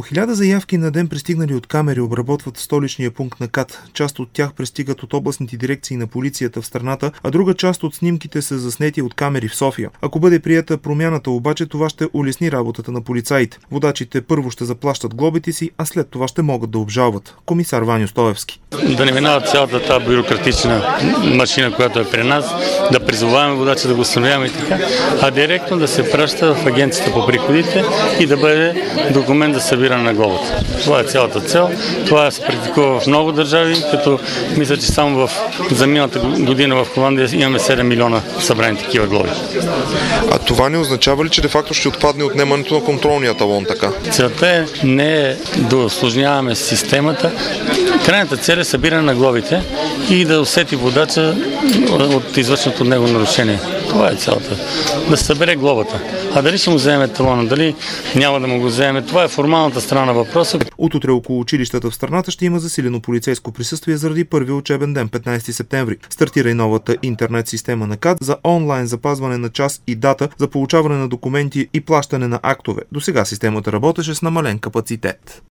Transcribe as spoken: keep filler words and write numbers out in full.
По хиляда заявки на ден пристигнали от камери обработват столичния пункт на КАТ. Част от тях пристигат от областните дирекции на полицията в страната, а друга част от снимките са заснети от камери в София. Ако бъде приета промяната обаче, това ще улесни работата на полицаите. Водачите първо ще заплащат глобите си, а след това ще могат да обжалват. Комисар Ваньо Стоевски. Да не минава цялата тази бюрократична машина, която е при нас, да призоваваме водача да го установяваме и така, а директно да се праща в агенцията по приходите и да бъде документ за събиране на глобата. Това е цялата цел. Това се практикува в много държави, като мисля, че само в за миналата година в Холандия имаме седем милиона събрани такива глоби. А това не означава ли, че де-факто ще отпадне отнемането на контролния талон така? Целта е не е да усложняваме системата. Крайната цел е събиране на глобите и да усети водача от извършеното от него нарушение. Това е цялата. Да се събере глобата. А дали ще му вземе талона, дали няма да му го вземе, това е формалната страна на въпроса. От утре около училищата в страната ще има засилено полицейско присъствие заради първия учебен ден, петнайсети септември. Стартира и новата интернет система на КАТ за онлайн запазване на час и дата за получаване на документи и плащане на актове. Досега системата работеше с намален капацитет.